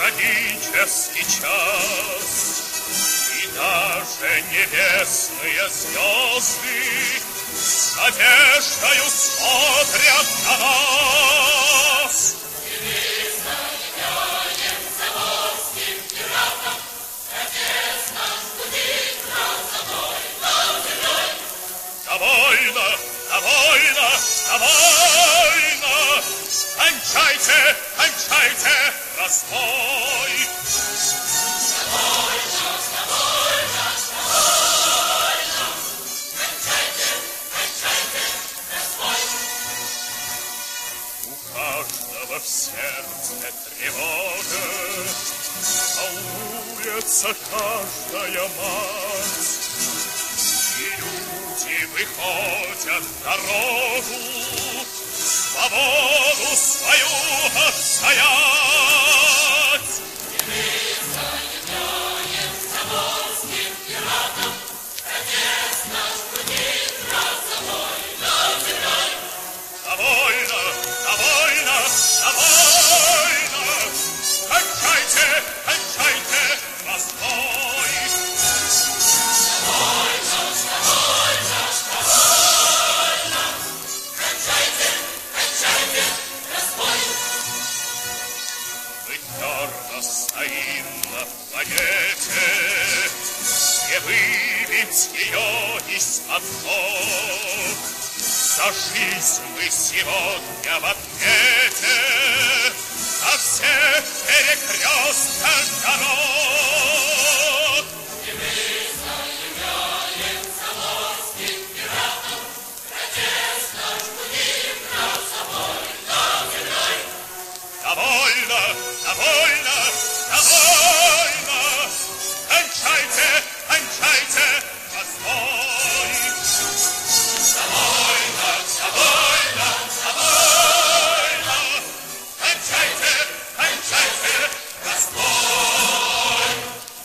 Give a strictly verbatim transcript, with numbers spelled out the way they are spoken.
трагический час, и даже небесные звезды с надеждою смотрят на нас. И мы заявляем заморским пиратам, отец наш будет нас домой, нам землей. Довольно, довольно, довольно! Кончайте, кончайте разбой! Довольно, довольно, довольно! Кончайте, кончайте разбой! У каждого в сердце тревога, а улица каждая мать. И люди выходят в дорогу, свободу свою отстоять. И мы заявляем заморским пиратам, отец наш будет нас домой, нам землей. Довольно, довольно, довольно! Кончайте, кончайте разбой! Довольно, довольно, довольно! Кончайте, кончайте разбой! Мы твердо стоим на планете, не выбить ее из-под ног. За жизнь мы сегодня в ответе на всех перекрестках дорог. И мы заявляем заморским пиратам, отец наш будет нас домой, нам землей. Довольно, довольно!